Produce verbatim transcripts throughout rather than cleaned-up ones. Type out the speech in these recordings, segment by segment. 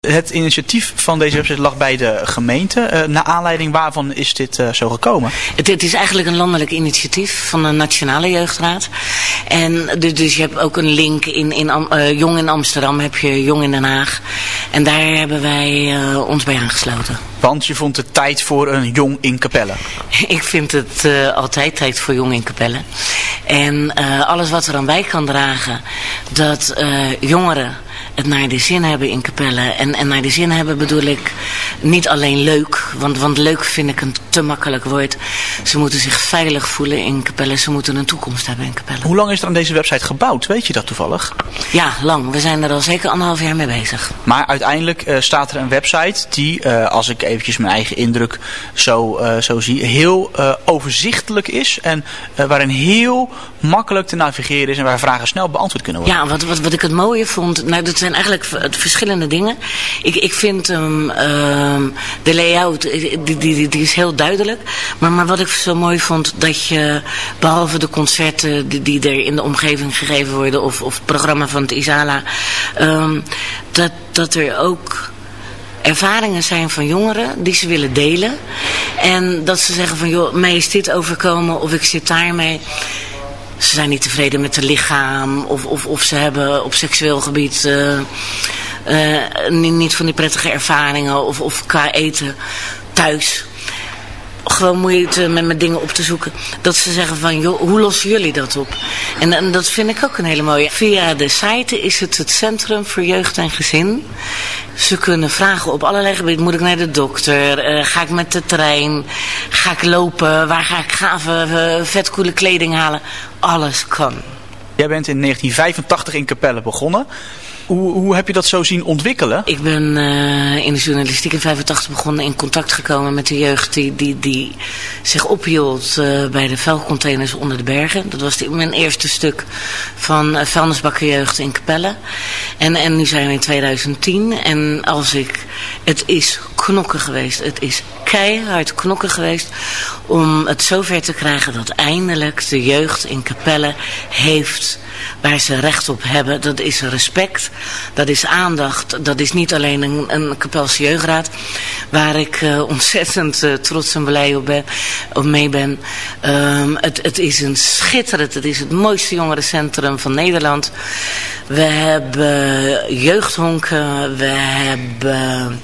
Het initiatief van deze website lag bij de gemeente. Uh, naar aanleiding waarvan is dit uh, zo gekomen? Het, het is eigenlijk een landelijk initiatief van de Nationale Jeugdraad. En dus, dus je hebt ook een link in, in uh, Jong in Amsterdam, heb je Jong in Den Haag. En daar hebben wij uh, ons bij aangesloten. Want je vond het tijd voor een Jong in Capelle. Ik vind het uh, altijd tijd voor Jong in Capelle. En uh, alles wat er aan bij kan dragen, dat uh, jongeren het naar de zin hebben in Capelle. En, en naar de zin hebben bedoel ik niet alleen leuk, want, want leuk vind ik een te makkelijk woord. Ze moeten zich veilig voelen in Capelle, ze moeten een toekomst hebben in Capelle. Hoe lang is er aan deze website gebouwd? Weet je dat toevallig? Ja, lang. We zijn er al zeker anderhalf jaar mee bezig. Maar uiteindelijk uh, staat er een website die, uh, als ik eventjes mijn eigen indruk zo, uh, zo zie, heel uh, overzichtelijk is. En uh, waarin heel makkelijk te navigeren is en waar vragen snel beantwoord kunnen worden. Ja, wat, wat, wat ik het mooie vond, nou dat zijn eigenlijk verschillende dingen. Ik, ik vind um, um, de layout, die, die, die, die is heel duidelijk. Maar, maar wat ik zo mooi vond, dat je behalve de concerten die, die er in de omgeving gegeven worden, of, of het programma van het Isala, um, dat, dat er ook ervaringen zijn van jongeren die ze willen delen. En dat ze zeggen van, joh, mij is dit overkomen of ik zit daarmee. Ze zijn niet tevreden met het lichaam. Of, of, of ze hebben op seksueel gebied uh, uh, niet, niet van die prettige ervaringen. Of, of qua eten thuis. Gewoon moeite met, met dingen op te zoeken. Dat ze zeggen van, joh, hoe lossen jullie dat op? En, en dat vind ik ook een hele mooie. Via de site is het het Centrum voor Jeugd en Gezin. Ze kunnen vragen op allerlei gebieden. Moet ik naar de dokter? Uh, ga ik met de trein? Ga ik lopen? Waar ga ik gave, uh, vetcoole kleding halen? Alles kan. Jij bent in negentien vijfentachtig in Capelle begonnen. Hoe, hoe heb je dat zo zien ontwikkelen? Ik ben uh, in de journalistiek in vijfentachtig begonnen, in contact gekomen met de jeugd die, die, die zich ophield uh, bij de vuilcontainers onder de bergen. Dat was die, mijn eerste stuk van uh, vuilnisbakkenjeugd in Capelle. En, en nu zijn we in tweeduizend tien en als ik, het is knokken geweest, het is keihard knokken geweest om het zover te krijgen dat eindelijk de jeugd in Capelle heeft waar ze recht op hebben. Dat is respect, dat is aandacht, dat is niet alleen een, een Capelse jeugdraad waar ik uh, ontzettend uh, trots en blij op, ben, op mee ben. Um, het, het is een schitterend, het is het mooiste jongerencentrum van Nederland. We hebben jeugdhonken, we hebben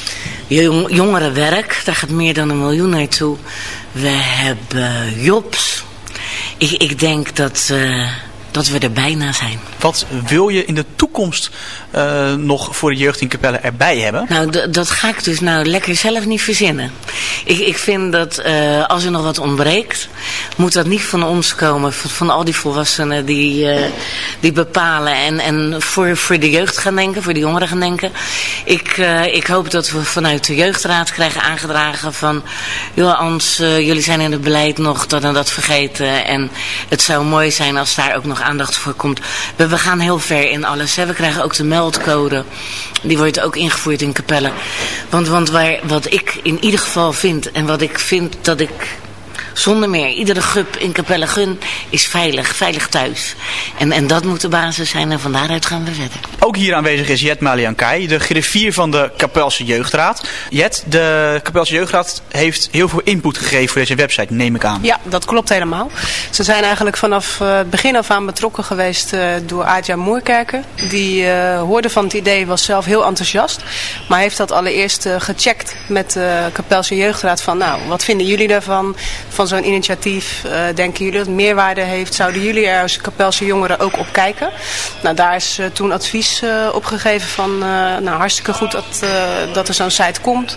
jongerenwerk, daar gaat meer dan een miljoen naartoe. We hebben jobs. Ik, ik denk dat, uh, dat we er bijna zijn. Wat wil je in de toekomst uh, nog voor de jeugd in Capelle erbij hebben? Nou, d- dat ga ik dus nou lekker zelf niet verzinnen. Ik, ik vind dat uh, als er nog wat ontbreekt, moet dat niet van ons komen. Van, van al die volwassenen die, uh, die bepalen en, en voor, voor de jeugd gaan denken, voor de jongeren gaan denken. Ik, uh, ik hoop dat we vanuit de jeugdraad krijgen aangedragen van, joh Ans, uh, jullie zijn in het beleid nog dat en dat vergeten. En het zou mooi zijn als daar ook nog aandacht voor komt. We, we gaan heel ver in alles. Hè. We krijgen ook de meldcode. Die wordt ook ingevoerd in Capelle. Want, want waar, wat ik in ieder geval vind, en wat ik vind dat ik zonder meer iedere gup in Capelle gun, is veilig, veilig thuis. En, en dat moet de basis zijn en van daaruit gaan we verder. Ook hier aanwezig is Jet Maliankai, de griffier van de Capelse Jeugdraad. Jet, de Capelse Jeugdraad heeft heel veel input gegeven voor deze website, neem ik aan. Ja, dat klopt helemaal. Ze zijn eigenlijk vanaf het begin af aan betrokken geweest uh, door Adja Moerkerken. Die uh, hoorde van het idee, was zelf heel enthousiast. Maar heeft dat allereerst uh, gecheckt met de Capelse Jeugdraad van, nou, wat vinden jullie daarvan? Van zo'n initiatief, uh, denken jullie dat het meerwaarde heeft? Zouden jullie er als Capelse jongeren ook op kijken? Nou, daar is uh, toen advies uh, op gegeven van, uh, nou, hartstikke goed dat, uh, dat er zo'n site komt.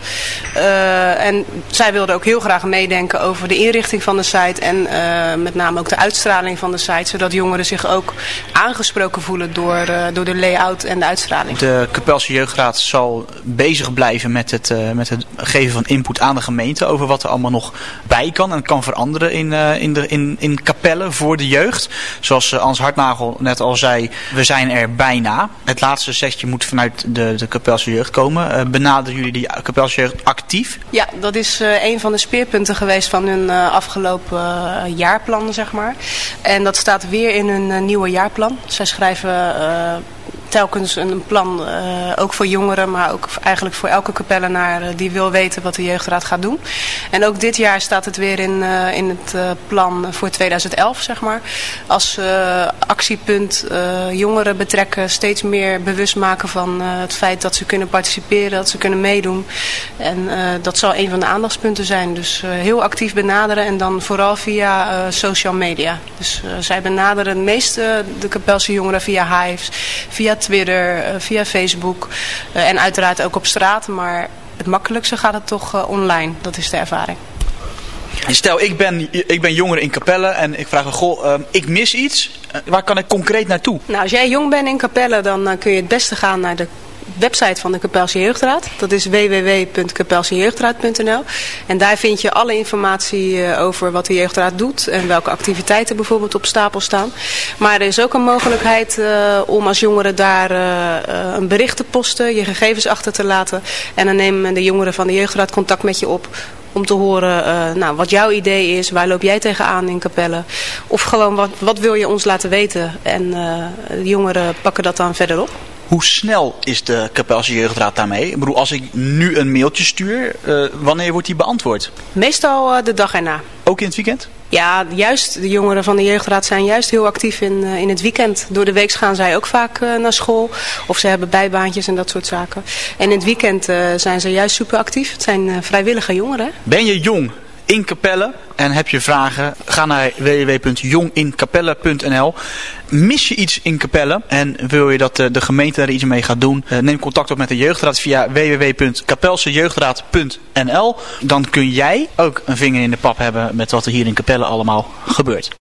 Uh, en zij wilden ook heel graag meedenken over de inrichting van de site en uh, met name ook de uitstraling van de site, zodat jongeren zich ook aangesproken voelen door, uh, door de layout en de uitstraling. De Capelse Jeugdraad zal bezig blijven met het, uh, met het geven van input aan de gemeente over wat er allemaal nog bij kan en kan veranderen in, uh, in, de, in, in Capelle voor de jeugd. Zoals uh, Ans Hartnagel net al zei, we zijn er bijna. Het laatste setje moet vanuit de, de Capelse jeugd komen. Uh, benaderen jullie die Capelse jeugd actief? Ja, dat is uh, een van de speerpunten geweest van hun uh, afgelopen uh, jaarplan, zeg maar. En dat staat weer in hun uh, nieuwe jaarplan. Zij schrijven Uh, telkens een plan, uh, ook voor jongeren, maar ook eigenlijk voor elke kapellenaar uh, die wil weten wat de jeugdraad gaat doen. En ook dit jaar staat het weer in, uh, in het uh, plan voor tweeduizend elf, zeg maar. Als uh, actiepunt uh, jongeren betrekken, steeds meer bewust maken van uh, het feit dat ze kunnen participeren, dat ze kunnen meedoen. En uh, dat zal een van de aandachtspunten zijn. Dus uh, heel actief benaderen en dan vooral via uh, social media. Dus uh, zij benaderen het meeste de Kapelse jongeren via Hives, via Twitter, uh, via Facebook uh, en uiteraard ook op straat. Maar het makkelijkste gaat het toch uh, online. Dat is de ervaring. Stel, ik ben, ik ben jongere in Capelle en ik vraag me, goh, uh, ik mis iets. Uh, waar kan ik concreet naartoe? Nou, als jij jong bent in Capelle, dan uh, kun je het beste gaan naar de website van de Kapelse Jeugdraad. Dat is w w w punt kapelse jeugdraad punt n l. En daar vind je alle informatie uh, over wat de Jeugdraad doet en welke activiteiten bijvoorbeeld op stapel staan. Maar er is ook een mogelijkheid uh, om als jongere daar uh, uh, een bericht te posten, je gegevens achter te laten. En dan nemen de jongeren van de Jeugdraad contact met je op om te horen uh, nou, wat jouw idee is, waar loop jij tegenaan in Capelle. Of gewoon wat, wat wil je ons laten weten. En uh, de jongeren pakken dat dan verder op. Hoe snel is de Kapelse Jeugdraad daarmee? Ik bedoel, als ik nu een mailtje stuur, uh, wanneer wordt die beantwoord? Meestal uh, de dag erna. Ook in het weekend? Ja, juist. De jongeren van de Jeugdraad zijn juist heel actief in, uh, in het weekend. Door de week gaan zij ook vaak uh, naar school. Of ze hebben bijbaantjes en dat soort zaken. En in het weekend uh, zijn ze juist super actief. Het zijn uh, vrijwillige jongeren. Ben je jong in Capelle en heb je vragen? Ga naar w w w punt jong in capelle punt n l. Mis je iets in Capelle en wil je dat de gemeente er iets mee gaat doen? Neem contact op met de Jeugdraad via w w w punt kapelse jeugdraad punt n l. Dan kun jij ook een vinger in de pap hebben met wat er hier in Capelle allemaal gebeurt.